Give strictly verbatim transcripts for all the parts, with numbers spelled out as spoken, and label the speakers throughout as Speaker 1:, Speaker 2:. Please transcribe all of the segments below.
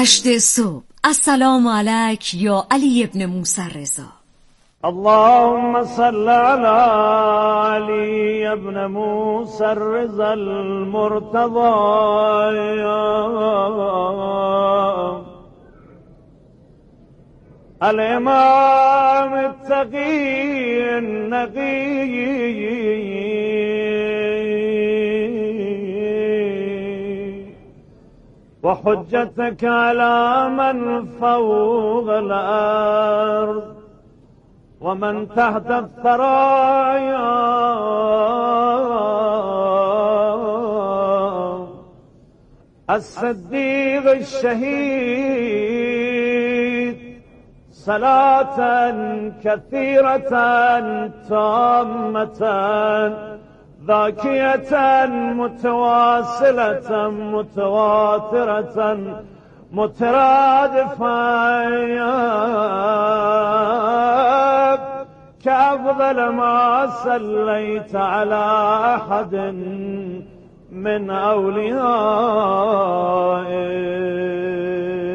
Speaker 1: هشت صبح. السلام علیک یا علی ابن موسی رضا.
Speaker 2: اللهم صل على علی ابن موسی رضا المرتضى الامام التقی النقی وحجتك على من فوق الأرض ومن تحت الثرايا الصديق الشهيد صلاة كثيرة تامة ذاكية متواصلة متواترة مترادفة كأفضل ما صليت على أحد من أوليائك.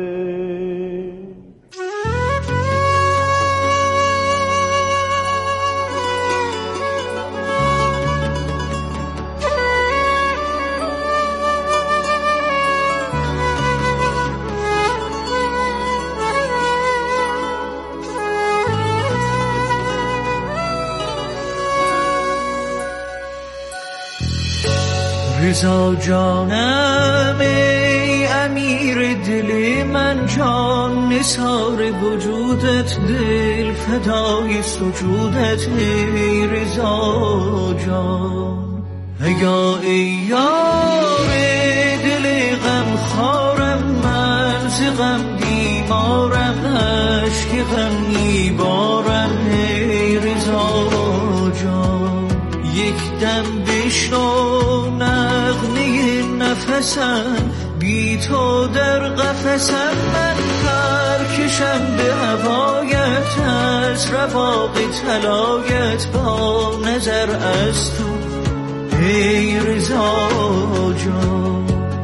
Speaker 3: رضا جانم ای امیر دل من، جان نثار وجودت، دل فدای سجودت ای رضا جان. ایا ای یار دل غم خارم، من ز غم بیمارم، اشک غم میبارم ای رضا جان. یک دم بشنو نغمه نفسم، بی تو در قفسم، من پرکشم به هوایت، از رواق طلایت با نظر از تو ای رضا جان.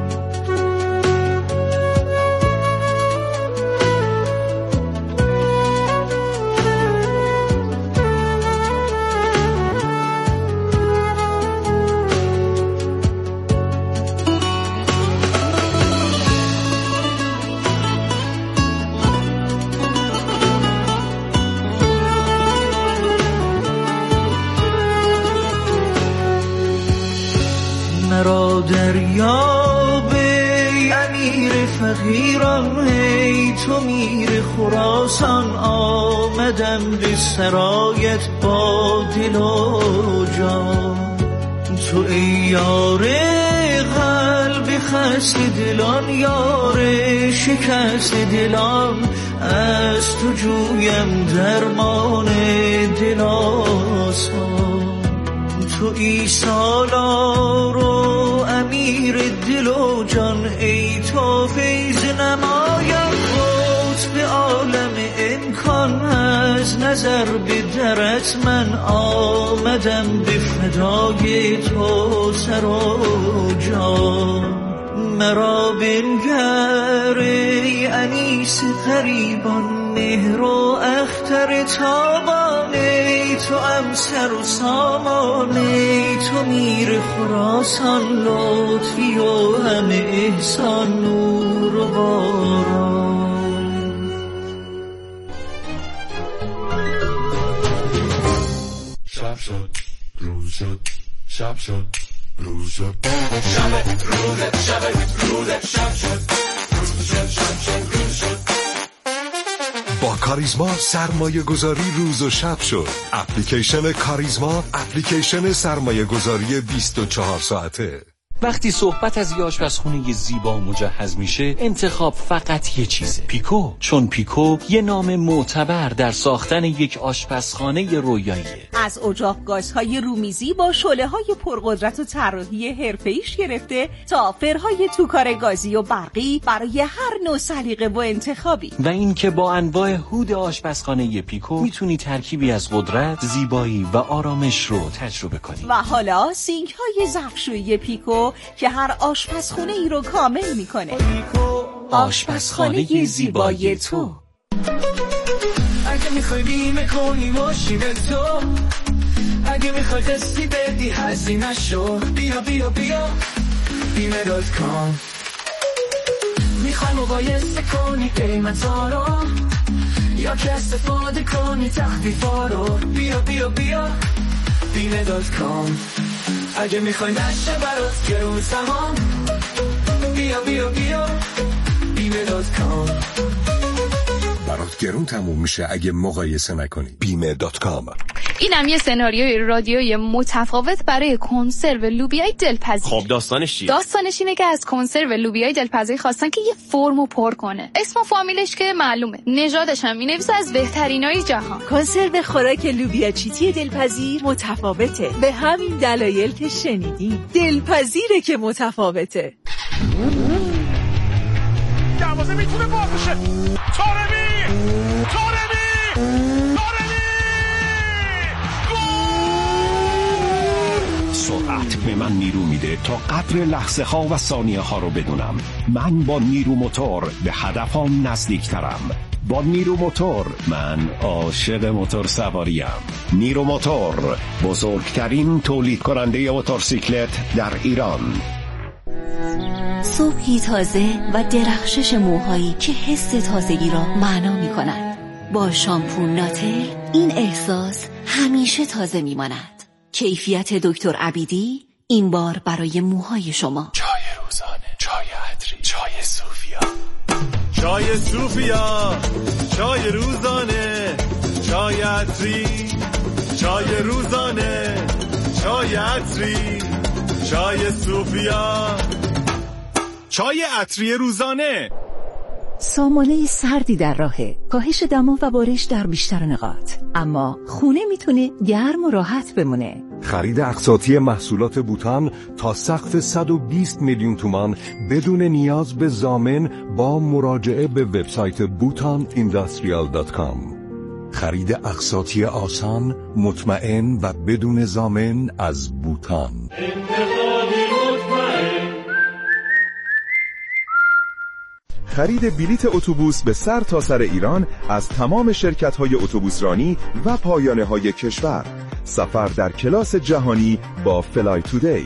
Speaker 3: مرا دریاب ای امیر فقیران، ای تو میر خراسان، آمدم به سرایت با دل و جان. تو ای یار قلب خسته دلان، یار شکست دلان، از تو جویم درمان دل آسان. تو ای سالار و امیر دل و جان، ای تو فیض نمایم قطب عالم امکان، از نظر به درت من آمدم به فدای تو سر و جان. مرا بنگر ای انیس غریبان، مهر و اختر تابان، ای تو امسر و سامان، ای تو میر خراسان، لطفی و همه احسان، نور و باران.
Speaker 4: شب شد روز شد، شب شد روز شد، شب روز شب روز شب شد روز شد، شب شد روز شد.
Speaker 5: با کاریزما سرمایه گذاری روز و شب شد. اپلیکیشن کاریزما، اپلیکیشن سرمایه گذاری بیست و چهار ساعته.
Speaker 6: وقتی صحبت از یه آشپزخونه زیبا و مجهز میشه، انتخاب فقط یه چیزه: پیکو. چون پیکو یه نام معتبر در ساختن یک آشپزخانه رویاییه.
Speaker 7: از اجاق گازهای رومیزی با شعله‌های پرقدرت و طراحی حرفه‌ایش گرفته تا فرهای توکار گازی و برقی برای هر نوع سلیقه و انتخابی.
Speaker 6: و این که با انواع هود آشپزخانه پیکو میتونی ترکیبی از قدرت، زیبایی و آرامش رو تجربه کنی.
Speaker 7: و حالا سینک‌های ظرفشویی پیکو که هر آشپزخونه ای رو کامل میکنه.
Speaker 3: پیکو
Speaker 7: آشپزخانه زیبای تو.
Speaker 3: اگه میخوای بیمه کنی ماشین تو، اگه میخوای قسطی بدی هزینه شو، بیا بیا بیا بیمه دات کام. میخوای مقایسه کنی قیمتا رو، یا که استفاده کنی تخفیفا رو، بیا بیا بیا بیمه دات کام. اگه میخوای نشه برات گرون سهام، بیا بیا بیا بیمه دات کام.
Speaker 5: برات گرون تموم میشه اگه مقایسه نکنی. بیمه دات کام.
Speaker 8: اینم یه سناریوی رادیویی متفاوت برای کنسرو لوبیای دلپذیر.
Speaker 9: خب داستانش چیه؟
Speaker 8: داستانش اینه که از کنسرو لوبیای دلپذیر خواستن که یه فرمو پر کنه. اسم و فامیلش که معلومه، نژادش هم می‌نویسه از بهترینای جهان.
Speaker 7: کنسرو خوراک لوبیا چیتی دلپذیر متفاوته، به همین دلایل که شنیدیم. دلپذیره که متفاوته.
Speaker 2: دروازه میتونه باز بشه. تارمی تارمی
Speaker 10: سرعت به من نیرو میده تا قدر لحظه ها و ثانیه ها رو بدونم. من با نیرو موتور به هدفم نزدیکترم. با نیرو موتور من عاشق موتور سواریم. نیرو موتور، بزرگترین تولید کننده موتورسیکلت در ایران.
Speaker 1: صبحی تازه و درخشش موهایی که حس تازگی را معنا می کند. با شامپو ناتل این احساس همیشه تازه می ماند. کیفیت دکتر عبیدی این بار برای موهای شما.
Speaker 4: چای روزانه، چای عطری، چای صوفیا.
Speaker 2: چای صوفیا، چای روزانه، چای عطری، چای روزانه، چای عطری، چای صوفیا.
Speaker 9: چای عطری روزانه.
Speaker 7: سامانه سردی در راهه، کاهش دما و بارش در بیشتر نقاط، اما خونه میتونه گرم و راحت بمونه.
Speaker 5: خرید اقساطی محصولات بوتان تا سقف صد و بیست میلیون تومان بدون نیاز به ضامن با مراجعه به وبسایت بوتان اینداستریال دات کام. خرید اقساطی آسان، مطمئن و بدون ضامن از بوتان.
Speaker 11: خرید بلیت اتوبوس به سر تا سر ایران از تمام شرکت‌های اتوبوسرانی و پایانه‌های کشور. سفر در کلاس جهانی با فلای تودی.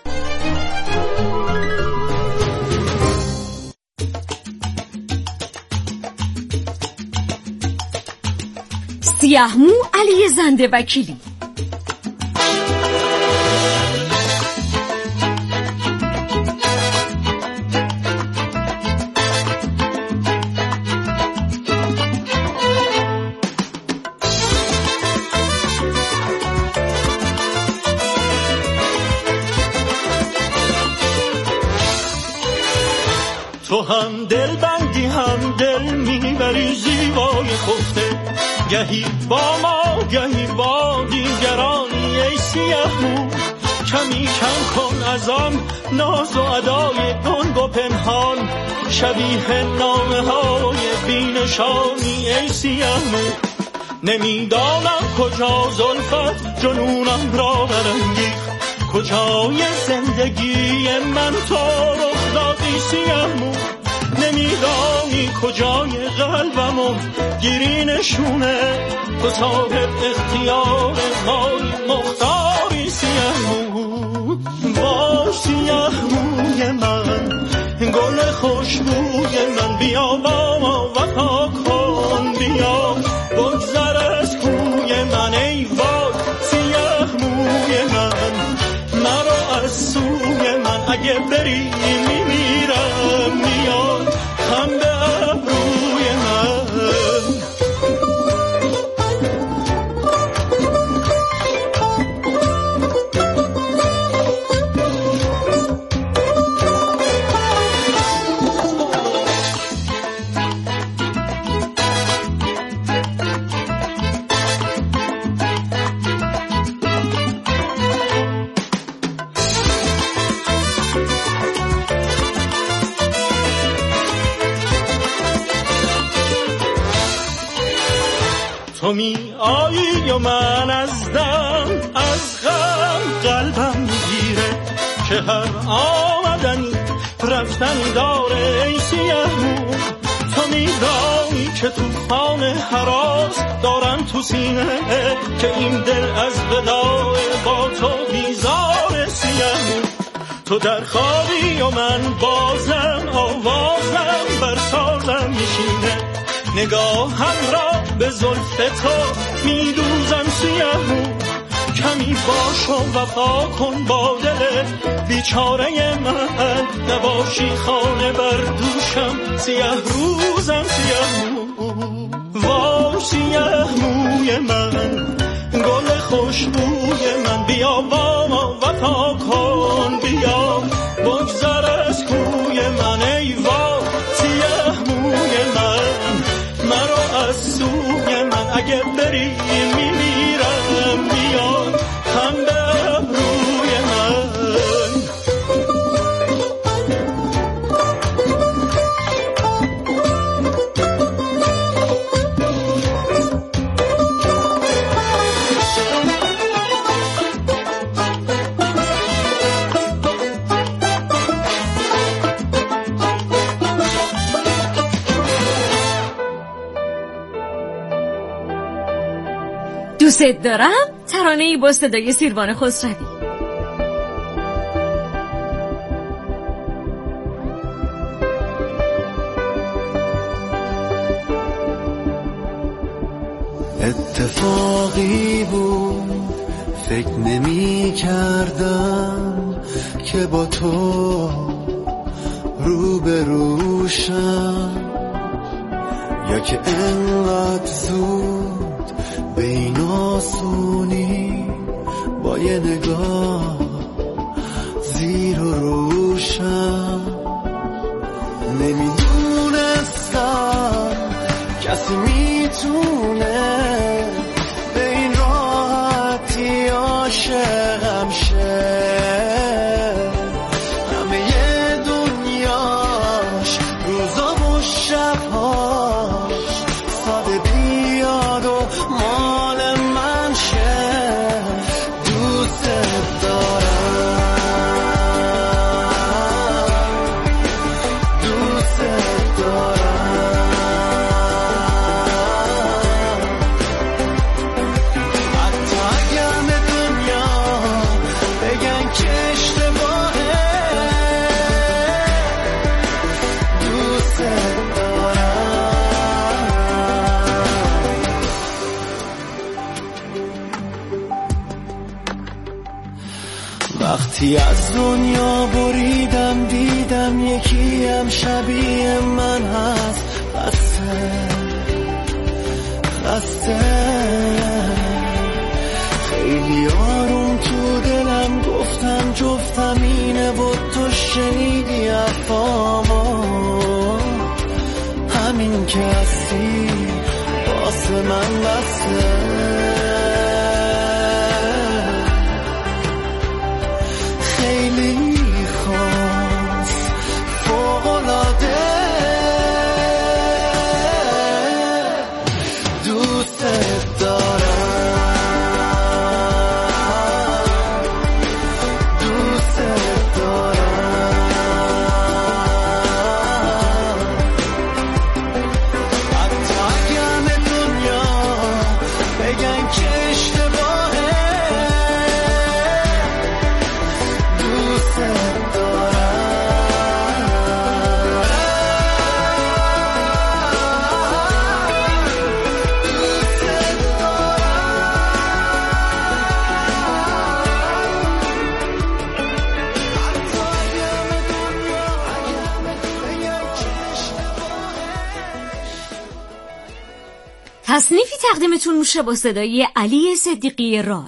Speaker 1: سیاهمو علی زنده وکیلی.
Speaker 3: تو هم دل بندی هم دل میبری زیبای خفته، گهی با ما گهی با دیگرانی. ای سیاهمو کمی کم کن از آن ناز و ادای گنگ و پنهان، شبیه نامه های بینشانی. ای سیاهمو نمیدانم کجا زلفت جنونم را برانگیخت، کجای زندگی من تو رخ دادی. سیاهمو نمیدانی کجای قلبمو گیری نشونه، تو صاحب اختیار مای مختاری. سیاهمو باش سیاهموی من، گل خوشبوی من، بیا با ما وفا کن، بیا بگذر از کوی من. ای وای سیاهموی من، مرا از سوی من اگه بری میمیرم، میاد خم به ابروی من. تو می آیی و من از دم از غم قلبم میگیره، که هر آمدنی رفتنی داره. ای سیاهمو
Speaker 12: شنیدم که توفان هراس دارم تو سینه که این دل از وداع با تو بیزار سیه. تو در خوابی و من بازم آوازم بر سازم میشینه. نگاهم را به زلف تو میدوزم سیه. کمی باش و وفا کن با دل بیچاره من. نباشی خانه بر دوشم سیه روزم سیه. وای سیه موی من گل خوشبوی من. بیا با ما وفا کن بیا بگذر از کوی من. ای وای سیه موی من مرا از سوی من. اگه بری میمیرم بیا خم به ابروی من.
Speaker 13: دوست دارم ترانه‌ای با صدای سیروان خسروی.
Speaker 3: اتفاقی بود فکر نمی کردم که با تو روبروشم، یا که انقدر زود به این آسونی با یه نگاه زیر و روشم. نمیدونستم کسی میتونه به این راحتی عاشقم شه. همه یه دنیاش روزا و شبهاش ساده بیاد و مال من شه. دوست دارم دوست دارم. حتی اگر به دنیا بگن که اشتباهه دوست وقتی از دنیا بریدم دیدم یکی هم شبیه من هست. خسته خسته خیلی آروم تو دلم گفتم جفتم اینه و تو شنیدی حرفامو. همین که هستی واسه من بسته.
Speaker 13: تصنیفی تقدیمتون میشه با صدای علی صدیقی راد.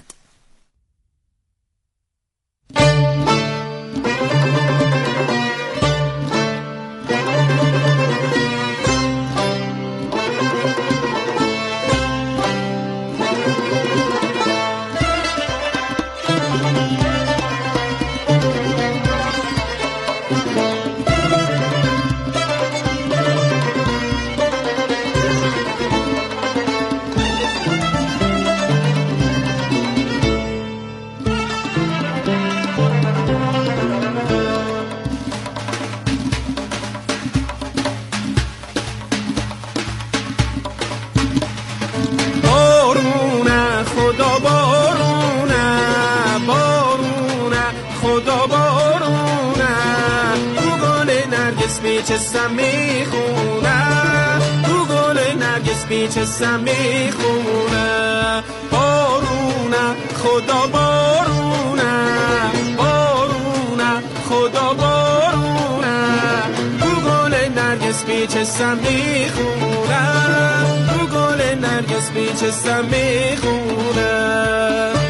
Speaker 3: بیچستم میخونم رو گل نرگس بیچستم میخونم بارونم خدا بارونم بارونم خدا بارونم رو گل نرگس بیچستم میخونم رو گل نرگس بیچستم میخونم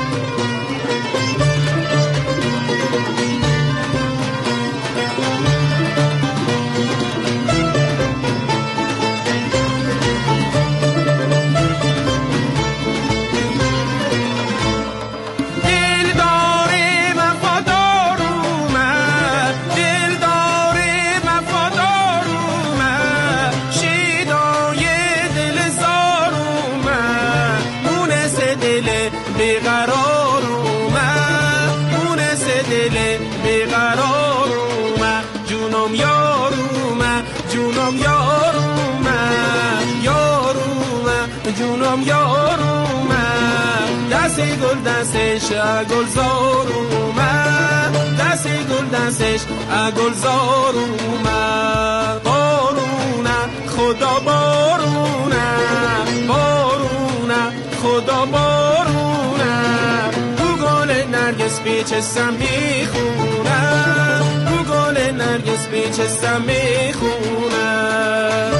Speaker 3: جونم یارم دستی گل دستش گلزار اومد دستی گل دستش گلزار اومد بارونم خدا بارونم بارونم خدا بارونم رو گل نرگس بیچستم میخونم رو گل نرگس بیچستم میخونم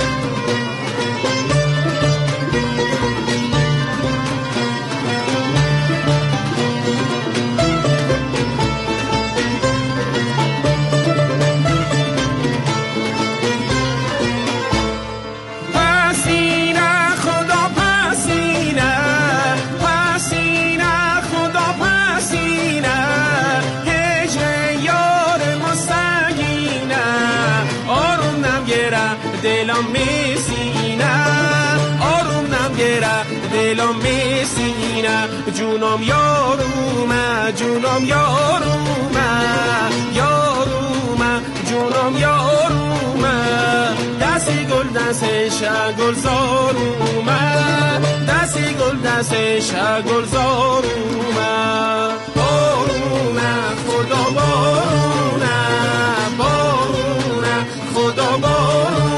Speaker 3: دلم میسینه آروم نمگیره دلم میسینه جونم یارومه جونم یارومه یارومه جونم یارومه دستی گل دستش گلزارومه دستی گل دستش گلزارومه بارونه خدا بارونه بارونه خدا بارونه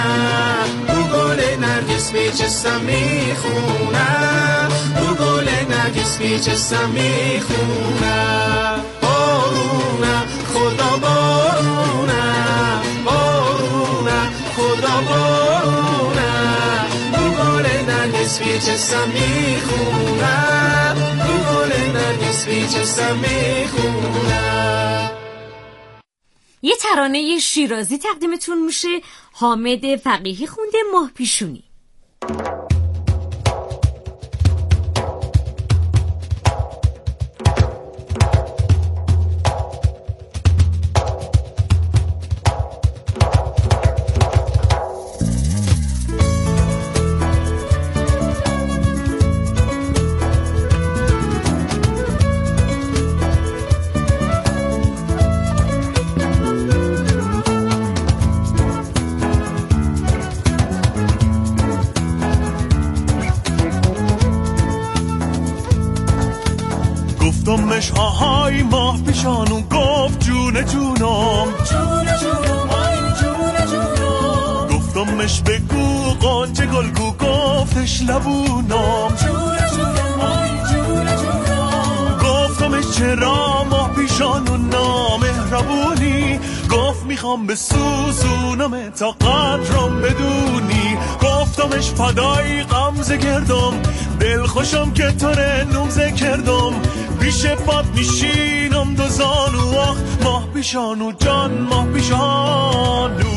Speaker 3: بیچستم میخونم رو گل نرگس بیچستم میخونم بارونم خدا بارونم بارونم خدا بارونم رو گل نرگس بیچستم میخونم رو گل نرگس بیچستم میخونم.
Speaker 13: یه ترانه شیرازی تقدیمتون میشه. حامد فقیهی خونده، ماه پیشونی.
Speaker 2: گفتمش آهای ماه پیشانو گفت جون جونم جون جونم آی جون جونم گفتمش بگو قانچه گلگو گفتش لبونم جون جونم آی جون جونم گفتمش چرا ماه پیشانو نامهربونی گفت میخوام به سوزونم تا قدرم بدونی گفتمش فدای غمزه گردم دل خوشم که تره نوزه کردم پیش باد میشینم دو زانو آخ ماه پیشانو جان ماه پیشانو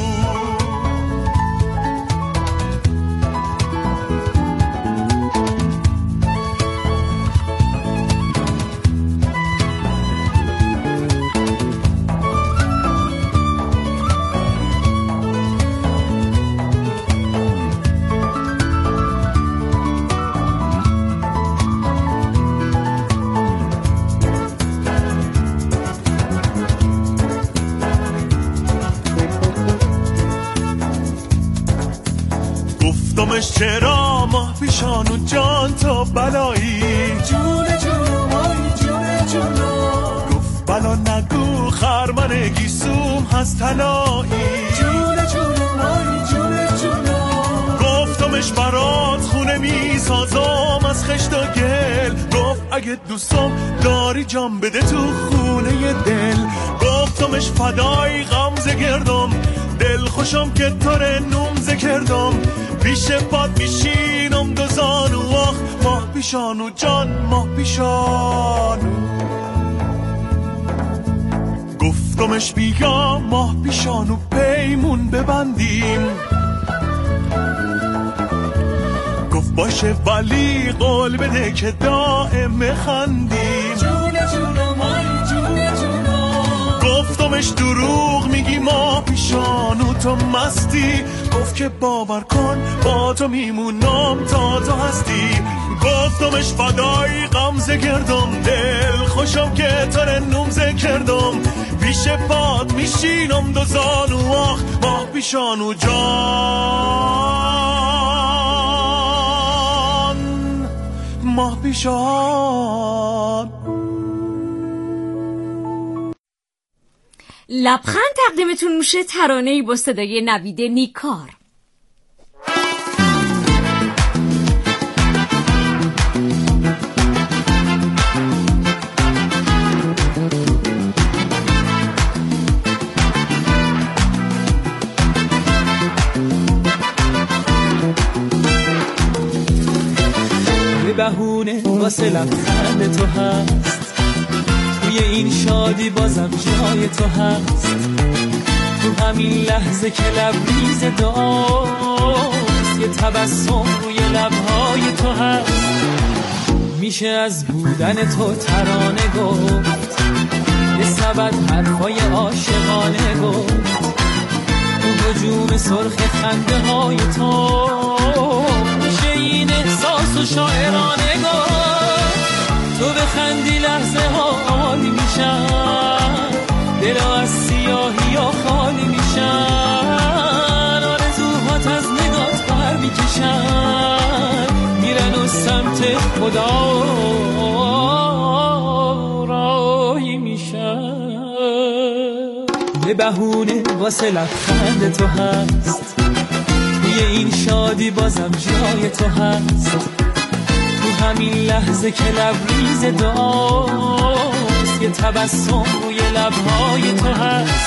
Speaker 2: گفتمش چرا ماه پیشانو جان تو بلایی جون جون وای جون جون گفت بلا نگو خرمن میان گیسوم هست طلایی جونه جونه مای جونه جونه گفتمش برات خونه میسازم از خشت و گل گفت اگه دوستم داری جام بده تو خونه دل گفتمش فدای غمزه گردم دل خوشم که تاره نومزه کردم پیش پاد میشینم دو زانو آخ ماه پیشانو جان ماه پیشانو گفتمش بیا ماه پیشانو پیمون ببندیم گفت باشه ولی قول بده که دائم خندیم جونه جونه مای جونه جونه گفتمش دروغ میگی ما پیشانو تو مستی گفت که باور کن با تو میمونم تا تو هستی گفتمش فدای غمزه کردم دل خوشم که تره نومزه کردم پیش پاد میشینم دو زانو آخ ما پیشانو جان ما پیشان
Speaker 13: لبخند تقدیمتون میشه ترانه‌ای با صدای نوید نیکار.
Speaker 14: یه بهونه واسه لبخند تو هست توی این شادی بازم جای تو هست تو همین لحظه که لبریز دعاست یه تبسم روی لبهای تو هست میشه از بودن تو ترانه گفت یه سبد حرفای عاشقانه گفت تو هجوم سرخ خنده های تو میشه این احساس و شاعرانه گفت تو بخندی لحظه ها عالی میشن دلا از سیاهی ها خالی میشن آرزوهات از نگات پر میکشن میرن و سمت خدا راهی میشن یه بهونه واسه لبخند تو هست توی این شادی بازم جای تو هست تو همین لحظه که لبریز دعاست یه تبسم روی لبهای تو هست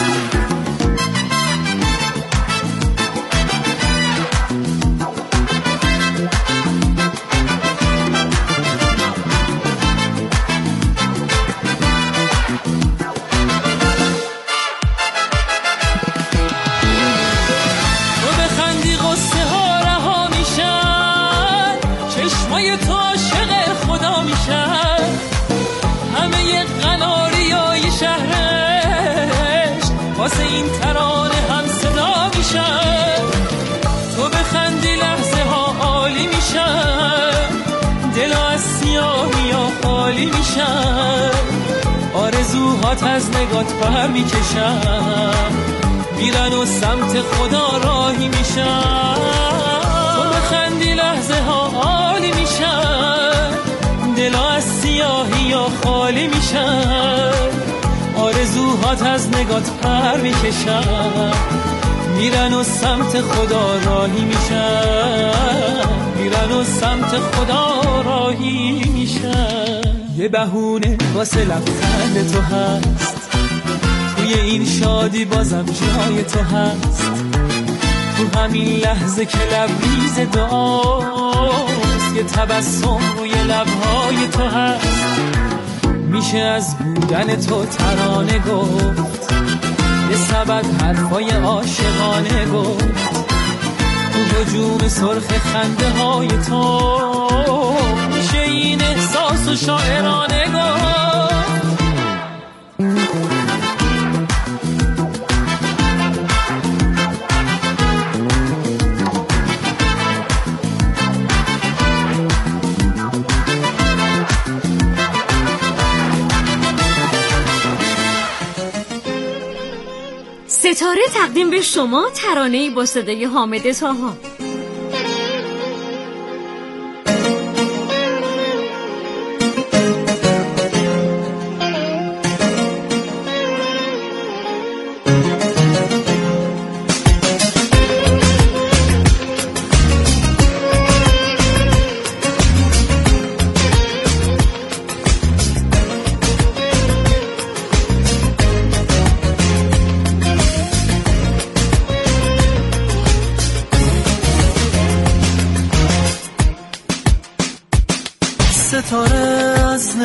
Speaker 14: واسه این ترانه هم صدا میشن تو بخندی لحظه ها عالی میشن دلا از سیاهی ها خالی میشن آرزوهات از نگات پر میکشن میرن و سمت خدا راهی میشن تو بخندی لحظه ها عالی میشن دلا از سیاهی ها خالی میشن آرزوهات از نگات پر میکشن میرن و سمت خدا راهی میشن میرن و سمت خدا راهی میشن یه بهونه واسه لبخند تو هست توی این شادی بازم جای تو هست تو همین لحظه که لبریز دعاست یه تبسم روی لبهای تو هست میشه از بودن تو ترانه گفت یه سبد حرفای عاشقانه گفت تو هجوم سرخ خنده های تو میشه این احساس و شاعرانه گفت
Speaker 13: ستاره تقدیم به شما ترانه‌ای با صدای حامد طاها.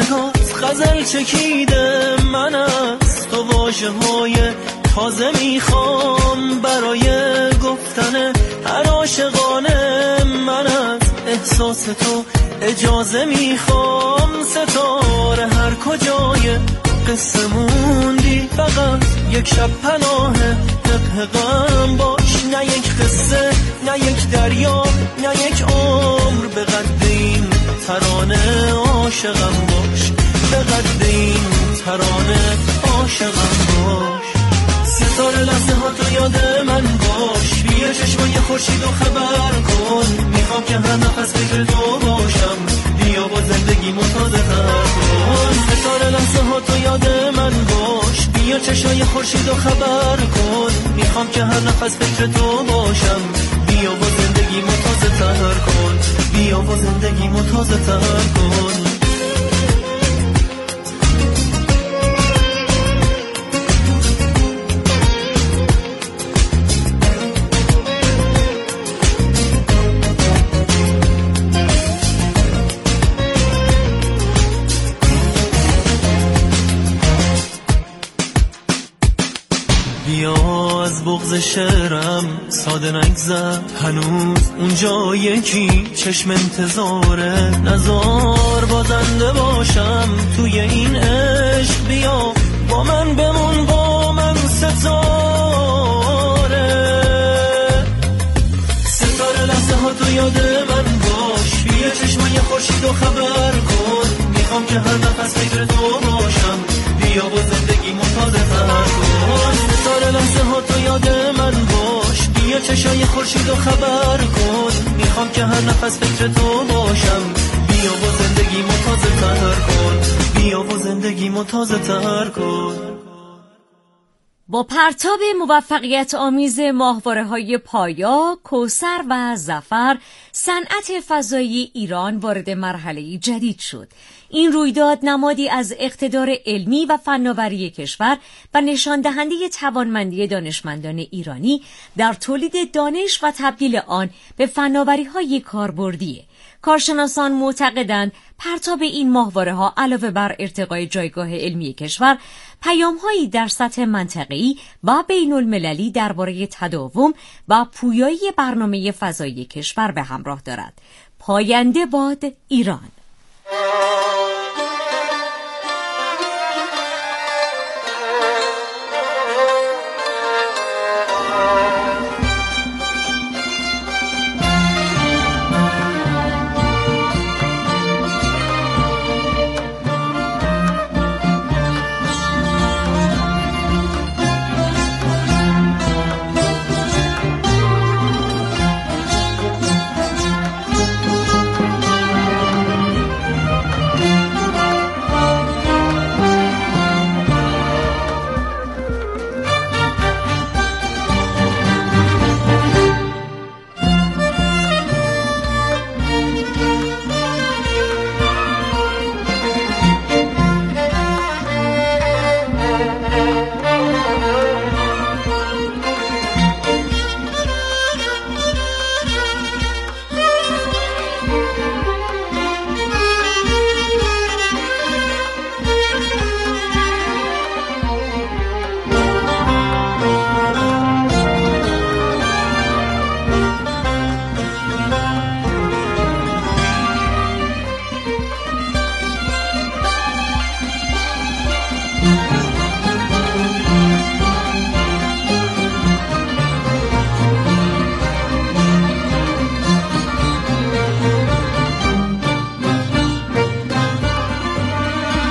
Speaker 12: نگات غزل چکیده، من از تو واژه های تازه میخوام برای گفتن هر عاشقانه. من از احساس تو اجازه میخوام، ستاره هر کجای قصه موندی فقط یک شب پناه حق غم باش. نه یک قصه، نه یک دریا، نه یک عمر، به قد این ترانه عاشقم باش، به قد این ترانه عاشقم باش. ستاره لحظه ها تو یاد من باش، بیا چشمای خورشید و خبر کن. میخوام که هر نفس فکر تو باشم، بیا با زندگی تازه تر کن. ستاره لحظه ها تو یاد من باش، بیا چشمای خورشید و خبر کن. میخوام که هر نفس فکر تو باشم، بیا با زندگی تازه تر کن، بیا با زندگی تازه تر کن. بیا از بغض شعرم ساده نگذر، هنوز اونجا یکی چشم انتظاره. نزار بازنده باشم توی این عشق، بیا با من بمون، با من ستاره. ستاره لحظه ها تو یاد من باش، بیا چشمای خورشید و خبر کن. میخوام که هر نفس فکر تو باشم، بیا با زندگی تازه تر کن. ستاره لحظه ها تو یاد من باش، بیا چشای خورشید و خبر کن. میخوام که هر نفس فکر تو باشم، بیا با زندگی تازه تر کن، بیا با زندگی تازه تر کن.
Speaker 13: با پرتاب موفقیت آمیز ماهواره‌های پایا، کوثر و ظفر، صنعت فضایی ایران وارد مرحله جدید شد. این رویداد نمادی از اقتدار علمی و فناوری کشور و نشان دهنده توانمندی دانشمندان ایرانی در تولید دانش و تبدیل آن به فناوری‌های کاربردیه. کارشناسان معتقدند پرتاب این ماهواره‌ها علاوه بر ارتقای جایگاه علمی کشور، پیام‌هایی در سطح منطقه‌ای و بین‌المللی درباره تداوم و پویایی برنامه فضایی کشور به همراه دارد. پاینده باد ایران.
Speaker 3: Thank you.